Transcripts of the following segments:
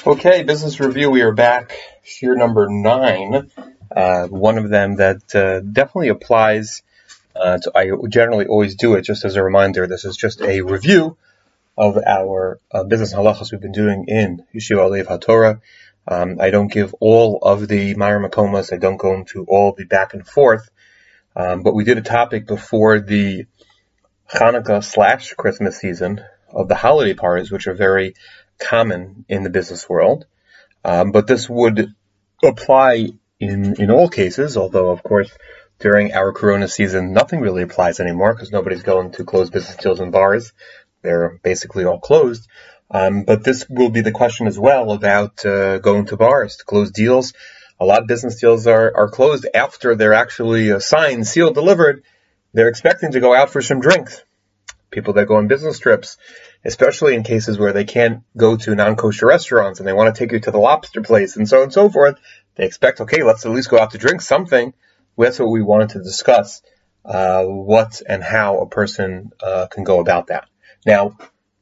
Okay, business review. We are back. Shir number 9. One of them that definitely applies. I generally always do it just as a reminder. This is just a review of our business halachas we've been doing in Yeshiva Alev HaTorah. I don't give all of the Meir Makomas. I don't go into all the back and forth. But we did a topic before the Hanukkah / Christmas season of the holiday parties, which are very common in the business world. But this would apply in all cases, although, of course, during our Corona season, nothing really applies anymore because nobody's going to close business deals in bars. They're basically all closed. But this will be the question as well about going to bars to close deals. A lot of business deals are closed after they're actually signed, sealed, delivered. They're expecting to go out for some drinks. People that go on business trips, especially in cases where they can't go to non-kosher restaurants and they want to take you to the lobster place and so on and so forth, they expect, okay, let's at least go out to drink something. That's what we wanted to discuss, what and how a person can go about that. Now,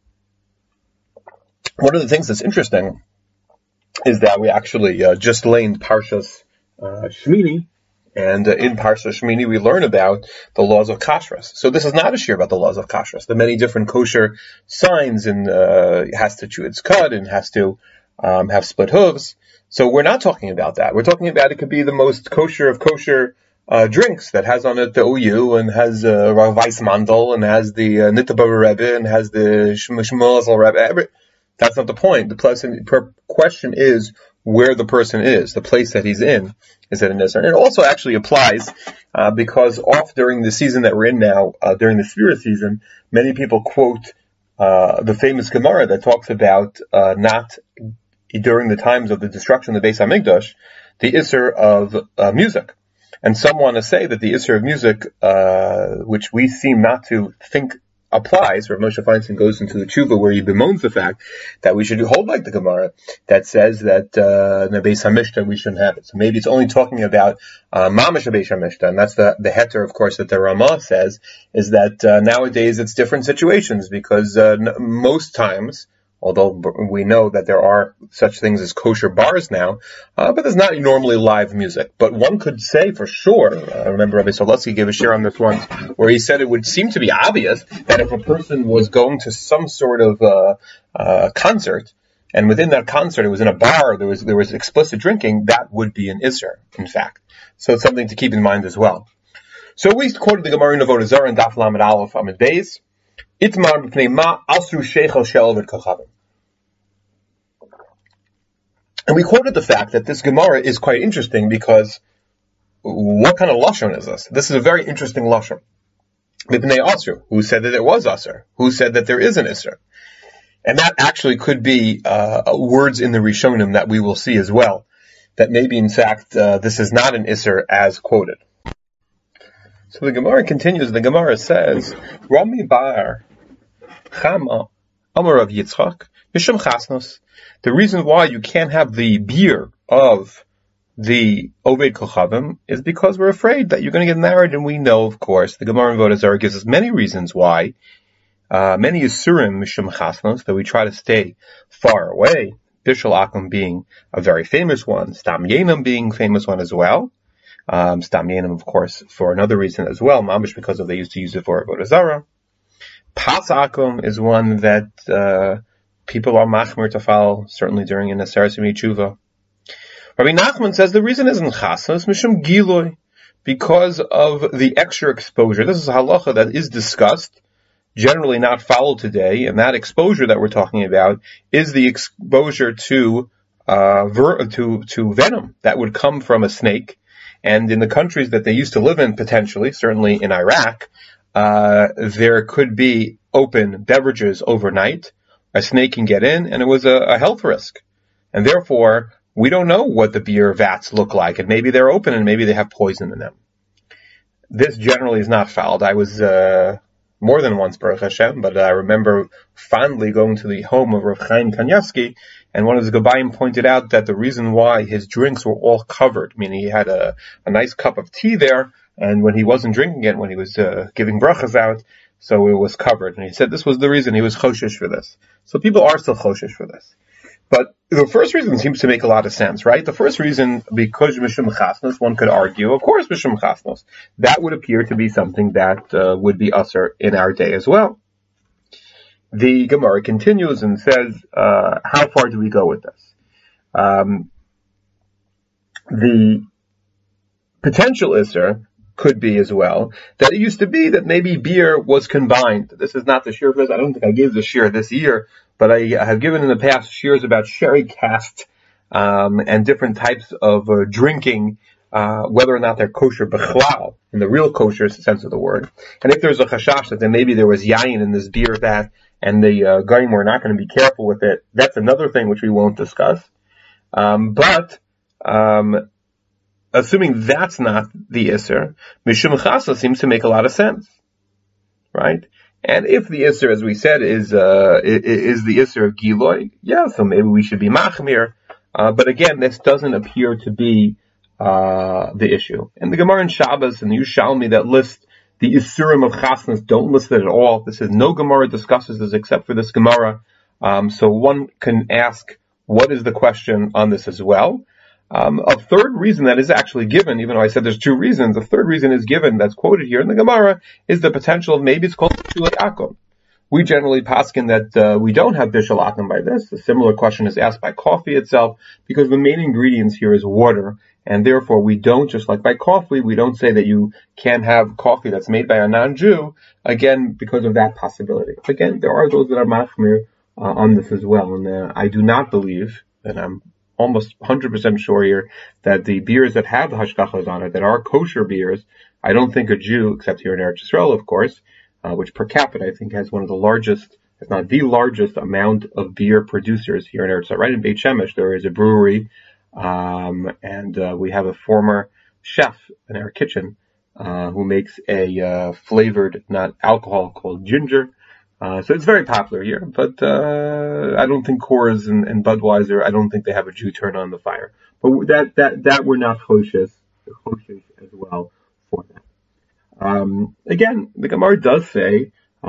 one of the things that's interesting is that we actually just laned Parshas Shmini, and in Parshas Shmini we learn about the laws of kashrus. So this is not a shir about the laws of kashrus, the many different kosher signs, and it has to chew its cud and has to have split hooves. So we're not talking about that. We're talking about it could be the most kosher of kosher drinks that has on it the OU and has Rav Weissmandel and has the Nitteber Rebbe and has the Shmuel Rebbe. That's not the point. The question is where the person is, the place that he's in. Is that an Isser? And it also actually applies because during the season that we're in now, during the Sefira season, many people quote the famous Gemara that talks about not during the times of the destruction of the Beis HaMikdash, the Isser of music. And some want to say that the Isser of music, which we seem not to think applies, Rav Moshe Feinstein goes into the tshuva where he bemoans the fact that we should hold like the Gemara that says that in the Beis HaMishtan we shouldn't have it. So maybe it's only talking about Mamash Beis HaMishtan. And that's the heter, of course, that the Ramah says, is that nowadays it's different situations because most times, although we know that there are such things as kosher bars now, but there's not normally live music. But one could say for sure, I remember Rabbi Soletsky gave a share on this once, where he said it would seem to be obvious that if a person was going to some sort of concert, and within that concert it was in a bar, there was explicit drinking, that would be an Isser, in fact. So it's something to keep in mind as well. So we quoted the Gemara in Avodah Zarah in Daf Lamed Aleph Amud Beis. Itmar b'pnei ma asru sheichel shel ovid kochavim. And we quoted the fact that this Gemara is quite interesting because what kind of lashon is this? This is a very interesting lashon. B'pnei asru, who said that it was asr? Who said that there is an isser? And that actually could be words in the Rishonim that we will see as well. That maybe in fact this is not an isser as quoted. So the Gemara continues. The Gemara says, Rami bar Chama Amar Rav Yitzchak Mishum Chasnos. The reason why you can't have the beer of the Oved Kochavim is because we're afraid that you're going to get married, and we know, of course, the Gemara in Avodah Zarah gives us many reasons why, many Yisurim Mishum Chasnos, that we try to stay far away, Bishul Akum being a very famous one, Stam Yenam being a famous one as well, Stam Yenam, of course, for another reason as well, Mamish because they used to use it for Avodah Zarah. Pas Akum is one that people are machmer to follow, certainly during an Aseres Yemei Tshuva. Rabbi Nachman says the reason isn't chasnas, mishum giloy, because of the extra exposure. This is a halacha that is discussed, generally not followed today, and that exposure that we're talking about is the exposure to venom that would come from a snake. And in the countries that they used to live in, potentially, certainly in Iraq, there could be open beverages overnight. A snake can get in, and it was a health risk. And therefore, we don't know what the beer vats look like, and maybe they're open and maybe they have poison in them. This generally is not fouled. I was more than once, Baruch Hashem, but I remember fondly going to the home of Rav Chaim Kanievsky, and one of his Gabayim pointed out that the reason why his drinks were all covered, meaning he had a nice cup of tea there, and when he wasn't drinking it, when he was giving brachas out, so it was covered. And he said this was the reason he was choshesh for this. So people are still choshesh for this. But the first reason seems to make a lot of sense, right? The first reason, because Mishum Chasnos, one could argue, of course, Mishum Chasnos. That would appear to be something that would be usher in our day as well. The Gemara continues and says, how far do we go with this? The potential isser could be as well that it used to be that maybe beer was combined. This is not the shir for this. I don't think I gave the shir this year, but I have given in the past shirs about sherry cask and different types of drinking, whether or not they're kosher b'chlal, in the real kosher sense of the word. And if there's a chashash that then maybe there was yayin in this beer that, and the goyim were not going to be careful with it, that's another thing which we won't discuss. But assuming that's not the Isser, Mishum Chasnos seems to make a lot of sense, right? And if the Isser, as we said, is the Isser of Giloy, yeah, so maybe we should be Machmir. But again, this doesn't appear to be the issue. And the Gemara in Shabbos and the Yushalmi that list the Isurim of Chasnos don't list it at all. This is no Gemara discusses this except for this Gemara. So one can ask, what is the question on this as well? A third reason that is actually given, even though I said there's two reasons, a third reason is given that's quoted here in the Gemara is the potential of maybe it's called Bishul Akum. We generally paskin that we don't have Bishul Akum by this. A similar question is asked by coffee itself because the main ingredients here is water, and therefore we don't, just like by coffee, we don't say that you can have coffee that's made by a non-Jew, again, because of that possibility. Again, there are those that are machmir on this as well, and I do not believe, and I'm almost 100% sure here, that the beers that have the hashgachas on it, that are kosher beers, I don't think a Jew, except here in Eretz Yisrael, of course, which per capita I think has one of the largest, if not the largest amount of beer producers here in Eretz Yisrael. Right in Beit Shemesh there is a brewery, and we have a former chef in our kitchen who makes a flavored, not alcohol, called ginger. So it's very popular here, but I don't think Coors and Budweiser, I don't think they have a Jew turn on the fire. But that we're not choshesh as well for that. Again, the Gemara does say,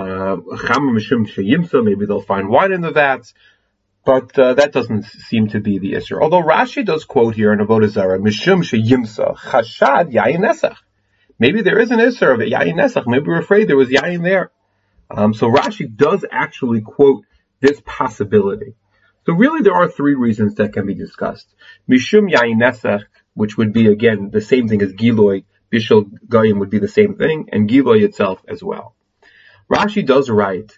maybe they'll find wine in the vats, but that doesn't seem to be the issue. Although Rashi does quote here in Avodah Zarah, Mishum sheyimsa chashad yayin nesach. Maybe there is an issur of yayin nesach. Maybe we're afraid there was yayin there. So Rashi does actually quote this possibility. So really there are three reasons that can be discussed. Mishum yayin nesach, which would be again the same thing as Giloy, Bishul Goyim would be the same thing, and Giloy itself as well. Rashi does write,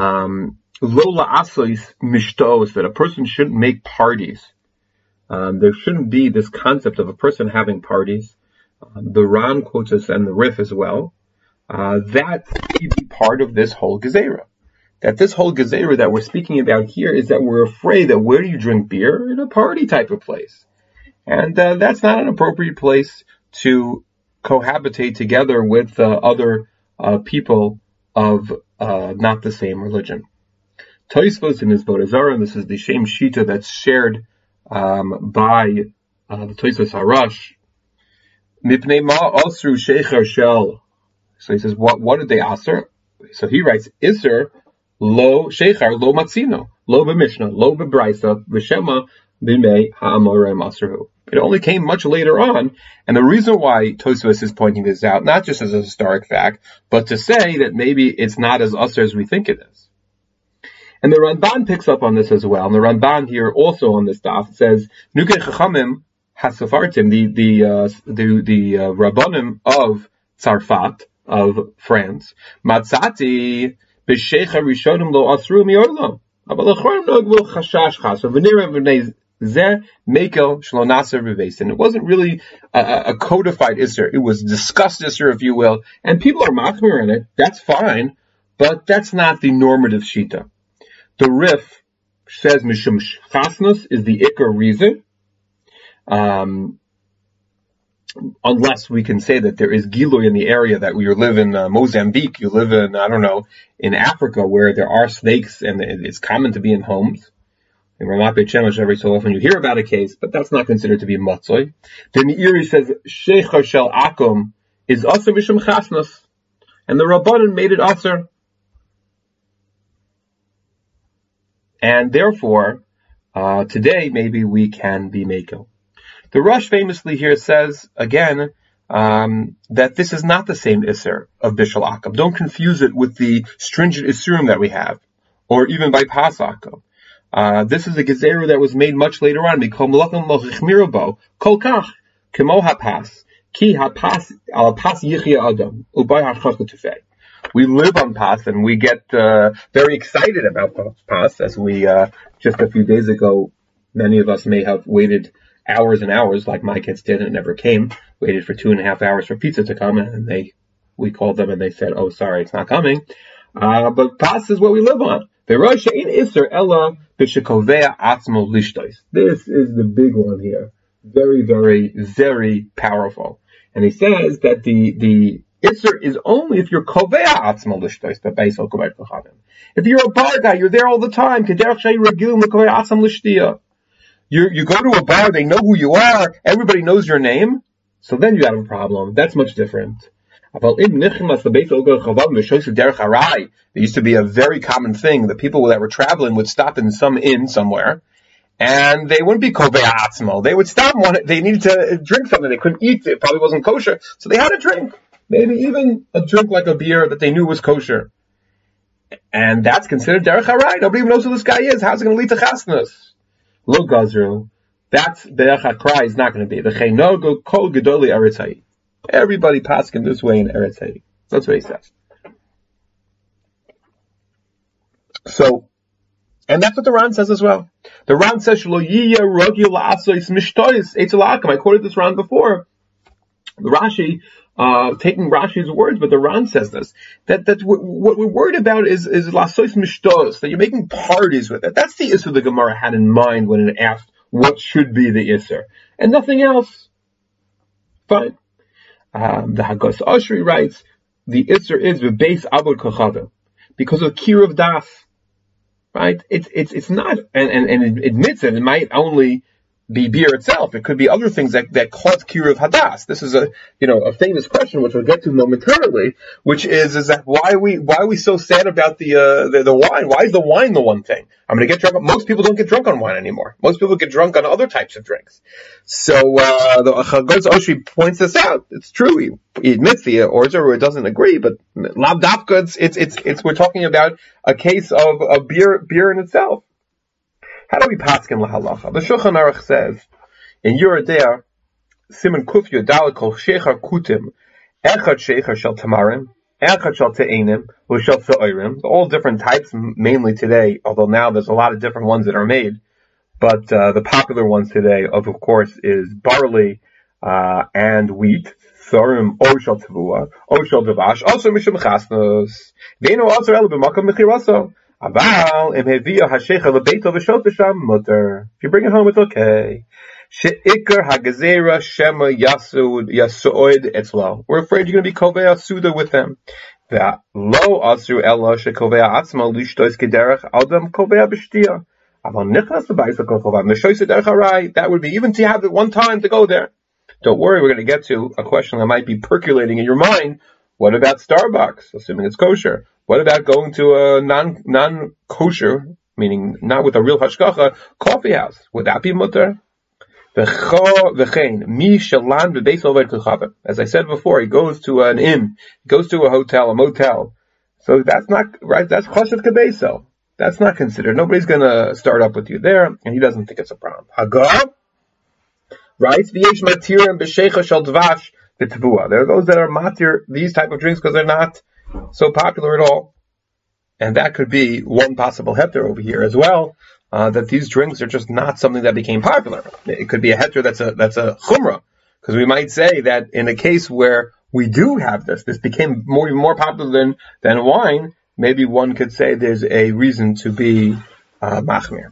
Lola asois mishtos, that a person shouldn't make parties. There shouldn't be this concept of a person having parties. The Ran quotes us and the Rif as well. That may be part of this whole Gezerah. That this whole Gezerah that we're speaking about here is that we're afraid that where do you drink beer? In a party type of place. And that's not an appropriate place to cohabitate together with other people of not the same religion. Tosfos in his Avodah Zarah, and this is the same shita that's shared by the Tosfos Harash. Mipnei ma asru shecher shel. So he says, what did they asr? So he writes, Isser lo shechar lo matzino, lo b'mishnah, lo b'braisa, v'shema b'mei ha'amorem asruhu. It only came much later on, and the reason why Tosfos is pointing this out, not just as a historic fact, but to say that maybe it's not as usher as we think it is. And the Ramban picks up on this as well, and the Ramban here also on this daf says, Nukei Chachamim Hasafartim, the Rabbanim of Tzarfat, of France, Matzati b'shecha rishonim lo asru mi'orlam, aber l'chronim nogvul chashash chas, v'nirem v'nei zeh mekel shlo naser b'veis. And it wasn't really a codified isser; it was discussed isser, if you will. And people are machmir in it. That's fine, but that's not the normative shita. The Rif says mishum chasnos is the ikar reason. Unless we can say that there is Giloy in the area, that you live in Mozambique, you live in, I don't know, in Africa where there are snakes and it's common to be in homes. In Ramat Beit Shemesh, every so often you hear about a case, but that's not considered to be Matzoy. Then the Iri says, Shecha Shel Akum is Asr Mishum Chasnos. And the Rabbanan made it Asr. And therefore, today maybe we can be makel. The Rosh famously here says, again, that this is not the same Isser of Bishul Akum. Don't confuse it with the stringent Issurim that we have, or even by Pas Akum. This is a Gezeru that was made much later on. Kol kach, kemo hapas, ki hapas, al pas yichya adam, ubay hachach tefei. We live on Pas, and we get very excited about Pas, as we, just a few days ago, many of us may have waited hours and hours, like my kids did, and it never came. Waited for 2.5 hours for pizza to come, and we called them and they said, "Oh, sorry, it's not coming." But Pas is what we live on. This is the big one here. Very, very, very powerful. And he says that the Isser is only if you're kovea atzmo lishtois, the beisol kovei kochavim. If you're a bar guy, you're there all the time. You go to a bar, they know who you are, everybody knows your name, so then you have a problem. That's much different. There used to be a very common thing that people that were traveling would stop in some inn somewhere, and they wouldn't be kovei atzmo. They would stop, they needed to drink something, they couldn't eat, it probably wasn't kosher, so they had a drink. Maybe even a drink like a beer that they knew was kosher. And that's considered derech harai. Nobody even knows who this guy is. How's it going to lead to chasnas? Lo gazru. That's derech hakrai is not going to be. The cheinogu kol gedoli eretz hayim. Everybody paskin this way in eretz hayim. That's what he says. So, and that's what the Ran says as well. The Ran says shlo yiyah rogil la'asois mishtois eitzel akum. I quoted this Ran before. The Rashi, taking Rashi's words, but the Ran says this, that what we're worried about is lasois mishtos, that you're making parties with it. That's the Isser the Gemara had in mind when it asked what should be the Isser, and nothing else. Fine. The Hagos Oshri writes, the Isser is the base abod kochavim, because of Kiruv Das. Right? It's not, and it admits that it might only be beer itself. It could be other things that cause kiruv hadas. This is a famous question which we'll get to momentarily, which is that why are we so sad about the wine? Why is the wine the one thing? I'm going to get drunk. Most people don't get drunk on wine anymore. Most people get drunk on other types of drinks. So the Chagos Oshri points this out. It's true. He admits the Orzer doesn't agree, but Lav Dafka, it's we're talking about a case of beer in itself. How do we paskin lahalacha? The Shulchan Aruch says in Yeridea, Siman Kuf Yodal Kol Shecher Kutim, Echad Shecher Shel Tamarim, Echad Shel Te'enim, Ushel Se'orim. All different types, mainly today. Although now there's a lot of different ones that are made, but the popular ones today, of course, is barley and wheat. Sorim or Shel Tavua, or Shel Davash. Also Mishum Chasnos. Ve'ino also Elu B'Makom Mechiraso. If you bring it home, it's okay. We're afraid you're going to be kovei suda with them. That would be even to have it one time to go there. Don't worry, we're going to get to a question that might be percolating in your mind. What about Starbucks, assuming it's kosher? What about going to a non-kosher, meaning not with a real hashgacha, coffee house? Would that be mutter? As I said before, he goes to an inn, he goes to a hotel, a motel. So that's not, right, that's choshev kebeso. That's not considered. Nobody's gonna start up with you there, and he doesn't think it's a problem. Hagar writes, v'yesh matirim b'sheicha shel dvash v'tavua. There are those that are matir these type of drinks because they're not so popular at all. And that could be one possible heter over here as well, that these drinks are just not something that became popular. It could be a heter that's a chumrah, because we might say that in a case where we do have this became more popular than wine, maybe one could say there's a reason to be machmir.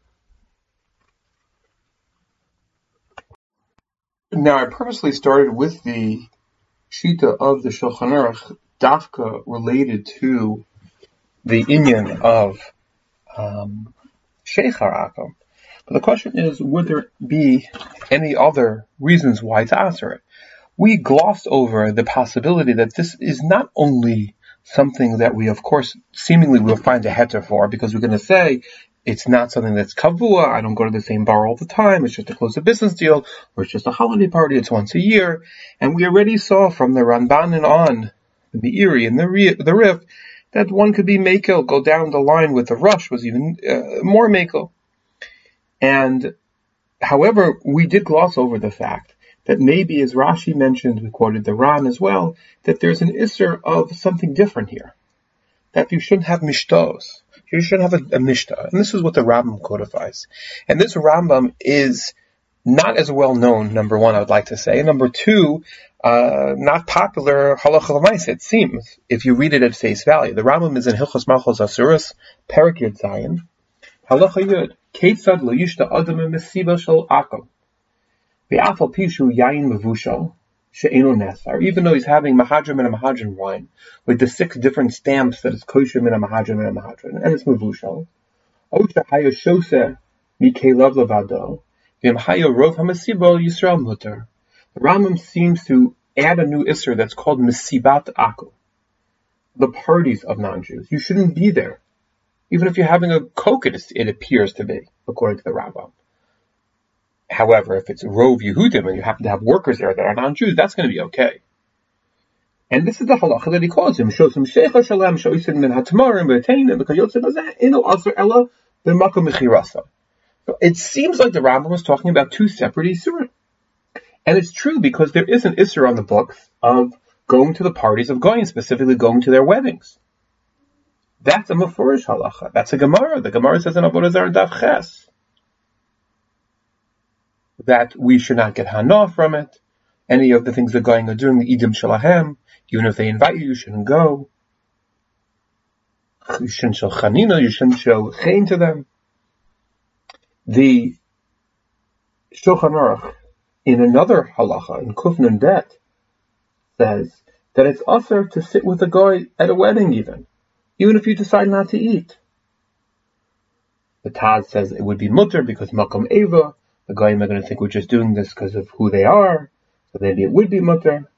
Now, I purposely started with the shita of the Shulchan Aruch, dafka related to the inyan of Sheichar Akum. But the question is, would there be any other reasons why to answer it? We glossed over the possibility that this is not only something that we, of course, seemingly will find a heter for, because we're going to say it's not something that's kavua. I don't go to the same bar all the time. It's just to close a business deal, or it's just a holiday party. It's once a year. And we already saw from the Ramban and on, the Meiri and the Rif, that one could be Mekel, go down the line with the Rush was even more Mekel. And, however, we did gloss over the fact that maybe, as Rashi mentioned, we quoted the Ran as well, that there's an Isser of something different here. That you shouldn't have mishtos. You shouldn't have a mishta. And this is what the Rambam codifies. And this Rambam is not as well known, number one, I would like to say. And number two, not popular halacha l'maaseh, it seems, if you read it at face value. The Rambam is in Hilchos Malchos Asuros, Perek Yud Zayin, halacha Yud, Ketzad lo yishta adam mesiba shel akum. Ve'afal pishu yayin mevushal, she'eno nesar. Even though he's having mahadrim and a mahadrim wine, with the 6 different stamps that is kosher min a mahadrim and a mahadrim, and it's mevushal. Osha hayo shose mikelav levado, v'im hayo rov hamesiba Yisrael mutar. The Rambam seems to add a new isser that's called mesibat akum, the parties of non-Jews. You shouldn't be there. Even if you're having a coke, it appears to be, according to the Rambam. However, if it's Rov Yehudim and you happen to have workers there that are non-Jews, that's going to be okay. And this is the halacha that he calls him. Shosim shecha shalem shoisin min hatamarim v'teinim v'kayotzim azeh ino aser ella b'makom mechirasa. So it seems like the Rambam was talking about 2 separate isurim. And it's true because there is an isur on the books of going to the parties of goyim, specifically going to their weddings. That's a mefurish halacha. That's a Gemara. The Gemara says in Avodah Zarah Daf Ches that we should not get hana from it. Any of the things that going are doing, the idim shalahem, even if they invite you, you shouldn't go. You shouldn't show chanina, you shouldn't show chen to them. The Shulchan Aruch, in another halacha, in Kufnan Det, says that it's usher to sit with a guy at a wedding even if you decide not to eat. The Taz says it would be mutter because makom eva, the goyim are going to think we're just doing this because of who they are, so maybe it would be mutter.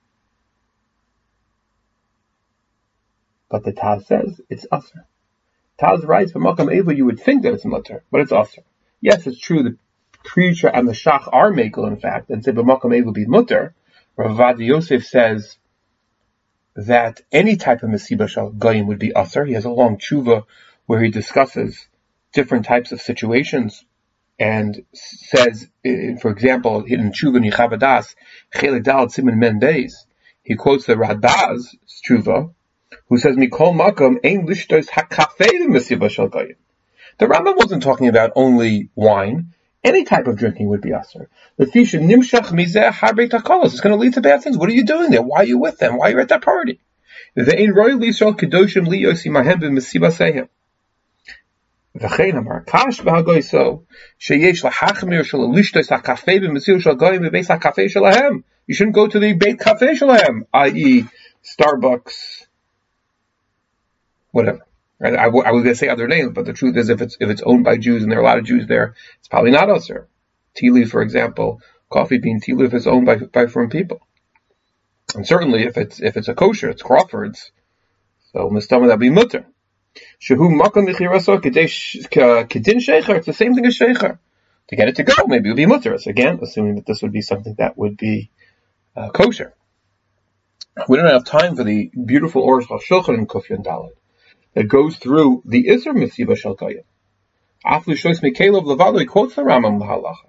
But the Taz says it's usher. Taz writes, for makom eva you would think that it's mutter, but it's usher. Yes, it's true, the preacher and the shach are mekel in fact, and say b'makom eva be mutter. Rav Ovadia Yosef says that any type of mesiba shel goyim would be usher. He has a long tshuva where he discusses different types of situations and says, for example, in tshuva nichavadas chelik daled siman men beis, he quotes the Radbaz's tshuva, who says mikol makom ein lishtos hakafei mesiba shel goyim. The Rambam wasn't talking about only wine. Any type of drinking would be asur. The fisha nimshach mizeh harbei takalos. It's going to lead to bad things. What are you doing there? Why are you with them? Why are you at that party? Ve'ein roy l'Yisrael kedoshim liyosi mahem b'mesiba sehem. V'chein amar kash v'hagoyso sheyesh lahachmir shel lishtos hakafei b'mesiba shel goyim b'beis hakafei shelahem. You shouldn't go to the beit kafei shelahem, i.e., Starbucks, whatever. I was going to say other names, but the truth is, if it's owned by Jews and there are a lot of Jews there, it's probably not usher. Tea leaf, for example, coffee bean tea leaf is owned by foreign people, and certainly if it's a kosher, it's Crawford's. So mistama that be mutter. Shehu makam lichiraso kedin shecher. It's the same thing as shecher. To get it to go, maybe it would be mutter. So again, assuming that this would be something that would be kosher. We don't have time for the beautiful Aruch HaShulchan in Kuf Yud Daled that goes through the Isser Mesiba Shel Goyim. After Shois Mikelav Levado, he quotes the Rambam Halacha.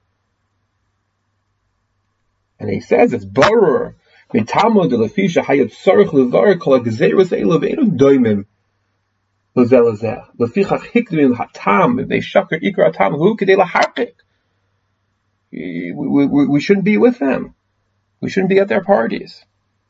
And he says, it's Barer, Mitamo de Lefisha Hayat Sarach Levar Kol HaGzeirus Eilav Einu Doimim Lezelazeh. Lefichach Hikdimim Hatam, if they shaker Ikra Hatam, Hu Kedei Laharkik. We shouldn't be with them. We shouldn't be at their parties.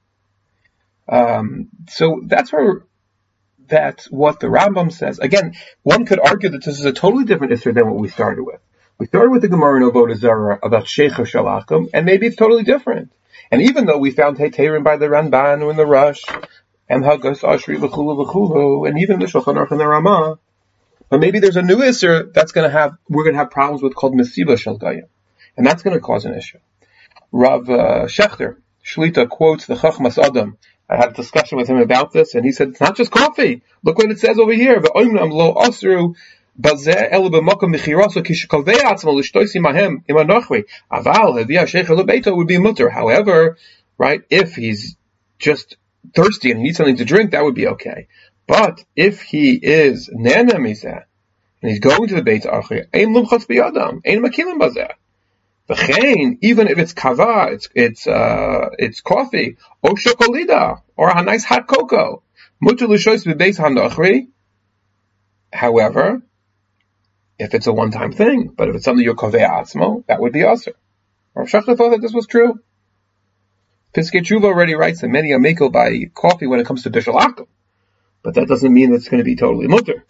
So that's what the Rambam says. Again, one could argue that this is a totally different issue than what we started with. We started with the Gemara in Avodah Zarah about Sheikha Shalakum, and maybe it's totally different. And even though we found Heterim by the Ramban and the Rush, and Hagas Ashri v'chulu, and even the Shulchan Aruch and the Ramah, but maybe there's a new issue we're going to have problems with called Mesiba Shel Goyim, and that's going to cause an issue. Rav Shechter Shlita quotes the Chachmas Adam. I had a discussion with him about this, and he said, it's not just coffee. Look what it says over here. V'oimnam lo asru בזה אלא במקום מחירתו כשקובע עצמו לשתות עמהם עם הנוכרי, אבל הביא השייך לביתו would be mutter. However, right, if he's just thirsty and he needs something to drink, that would be okay. But if he is nana mizeh and he's going to the Beit Achri, ein lumchatz biyadam, ein makilim bazeh. V'chein, even if it's kava, it's coffee, or chocolida, or a nice hot cocoa, mutter l'shois b'beis hanachri. However, if it's a one-time thing, but if it's something you're kovei atzmo, that would be aser. Rav Shachar thought that this was true. Piskei Tshuva already writes that many are makel by coffee when it comes to bishul akum, but that doesn't mean that it's going to be totally mutter.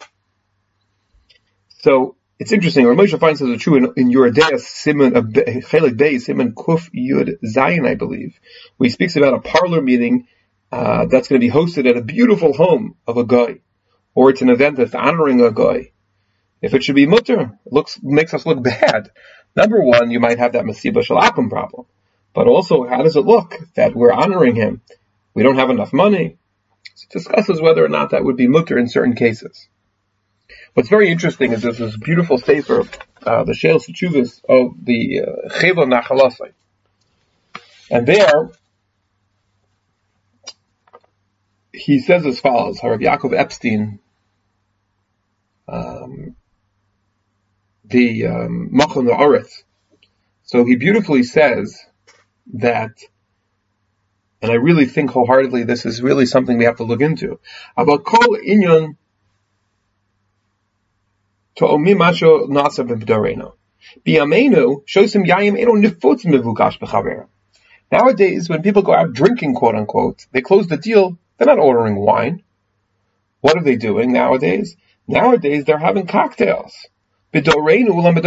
So it's interesting. Rav Moshe finds this true in Yoredeus Siman Chelik Beis Siman Kuf Yud Zayin, I believe, where he speaks about a parlor meeting that's going to be hosted at a beautiful home of a guy, or it's an event that's honoring a guy. If it should be mutter, makes us look bad. Number one, you might have that masiba shalakum problem. But also, how does it look that we're honoring him? We don't have enough money. So it discusses whether or not that would be mutter in certain cases. What's very interesting is there's this beautiful sefer, the Sheil Teshuvos of the Cheva Nachalasai. And there, he says as follows, Harav Yaakov Epstein, the Machon Haaretz. So he beautifully says that, and I really think wholeheartedly this is really something we have to look into, about kol inyan to'omim masho nasa b'b'dareno b'yameinu shosim yayim eno nifutz mevugash b'chavera. Nowadays, when people go out drinking, quote unquote, they close the deal. They're not ordering wine. What are they doing nowadays? Nowadays, they're having cocktails. He goes, it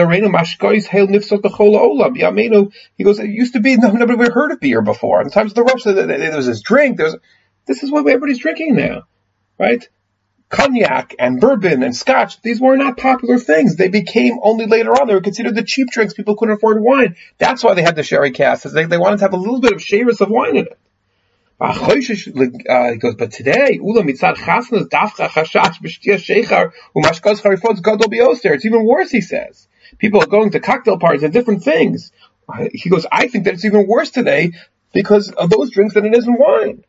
used to be, nobody ever heard of beer before. In times of the Rush, there was this drink. This is what everybody's drinking now, right? Cognac and bourbon and scotch, these were not popular things. They became only later on. They were considered the cheap drinks. People couldn't afford wine. That's why they had the sherry casks. They wanted to have a little bit of shavers of wine in it. He goes, but today, it's even worse, he says. People are going to cocktail parties and different things. He goes, I think that it's even worse today because of those drinks than it is in wine.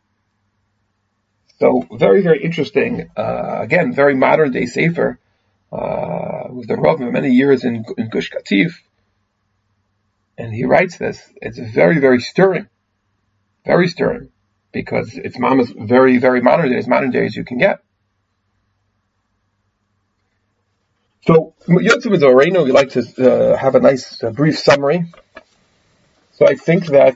So, very, very interesting. Again, very modern day sefer. Who's the Rav for many years in Gush Katif. And he writes this. It's very, very stirring. Very stirring, because it's mama's very, very modern day as you can get. So, Yotzim Zoreno, we like to have a nice brief summary. So I think that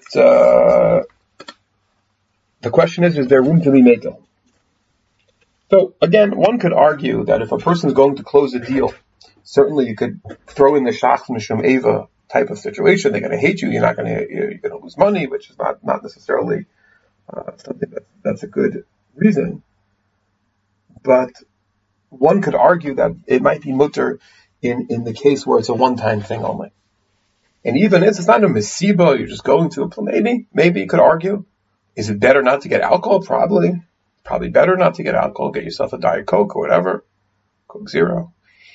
the question is there room to be mekel? So again, one could argue that if a person is going to close a deal, certainly you could throw in the shach mishum eva type of situation. They're going to hate you. You're going to lose money, which is not necessarily something that's a good reason. But one could argue that it might be mutter in the case where it's a one-time thing only. And even if it's not a mesiba, you're just going to a place. Maybe you could argue, is it better not to get alcohol? Probably better not to get alcohol. Get yourself a Diet Coke or whatever, Coke Zero.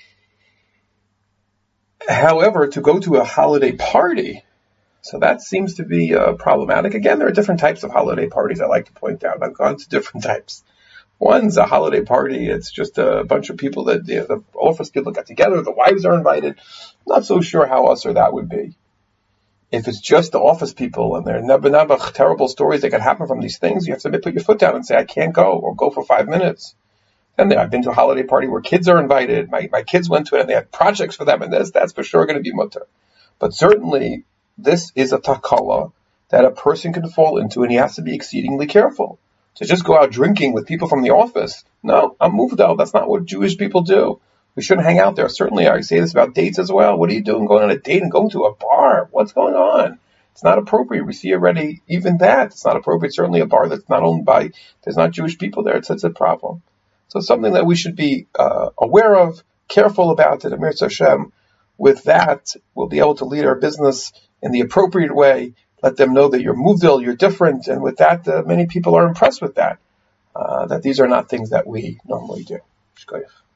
However, to go to a holiday party, so that seems to be problematic. Again, there are different types of holiday parties I like to point out. I've gone to different types. One's a holiday party. It's just a bunch of people that the office people get together. The wives are invited. I'm not so sure how usher that would be. If it's just the office people and there are never terrible stories that could happen from these things, you have to put your foot down and say, I can't go, or go for 5 minutes. And I've been to a holiday party where kids are invited. My kids went to it and they had projects for them, and that's for sure going to be mutter. But certainly, this is a takala that a person can fall into, and he has to be exceedingly careful. To just go out drinking with people from the office, no, I'm moved out. That's not what Jewish people do. We shouldn't hang out there. Certainly, I say this about dates as well. What are you doing going on a date and going to a bar? What's going on? It's not appropriate. We see already even that. It's not appropriate. Certainly a bar that's not owned by, there's not Jewish people there. It's a problem. So it's something that we should be aware of, careful about it. Amir Hashem, with that, we'll be able to lead our business in the appropriate way. Let them know that you're muvdil, you're different. And with that, many people are impressed with that. That these are not things that we normally do. Shkoyach.